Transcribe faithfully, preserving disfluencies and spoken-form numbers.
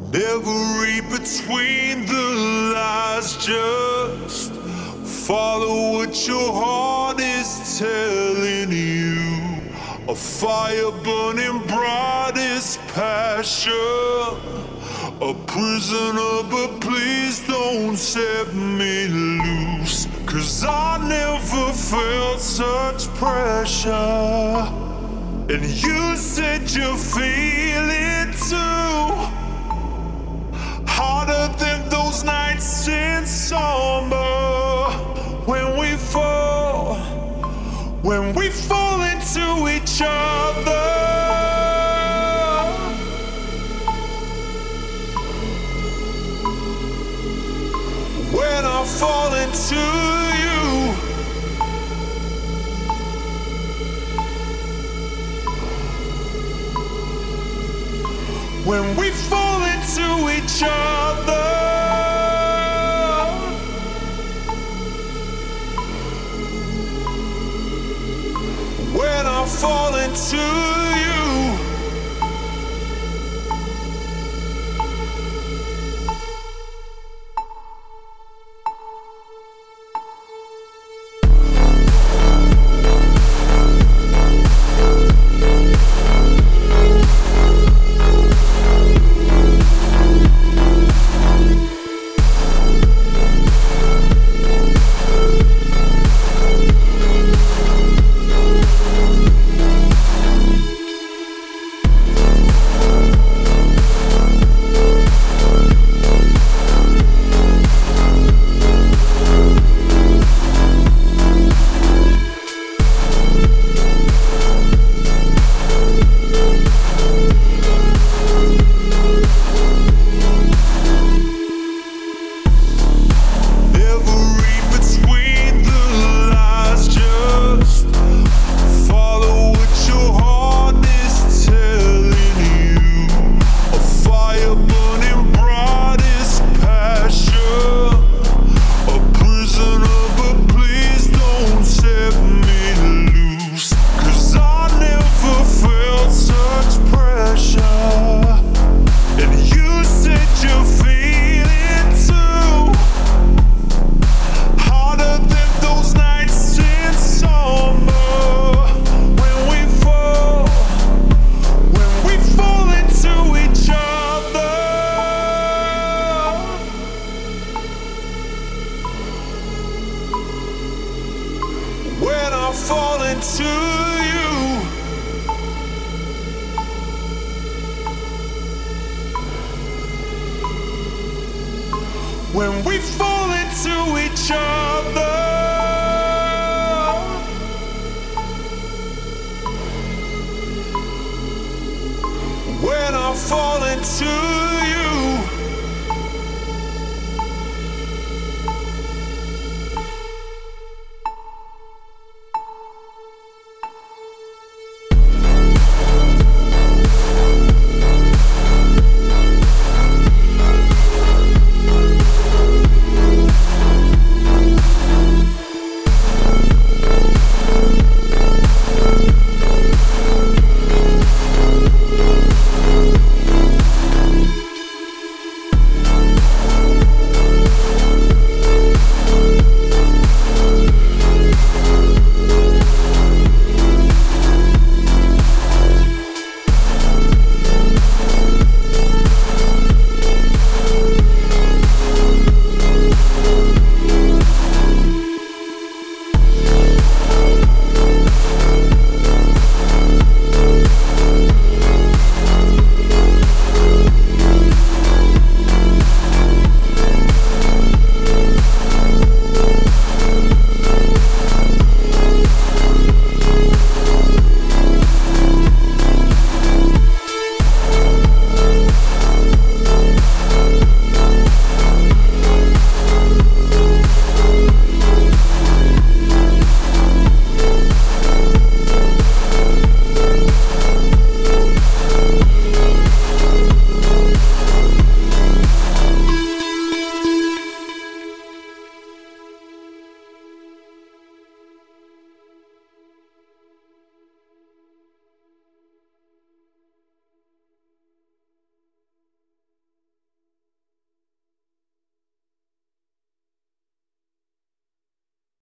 Never read between the lines, just follow what your heart is telling you. A fire burning bright is passion. A prisoner, but please don't set me loose. Cause I never felt such pressure. And you said you feel it too. Harder than those nights in summer. When we fall, when we fall into each other. When I fall into you. When we fall into each other. When I fall into you. Fall into you. When we fall into each other. When I fall into you.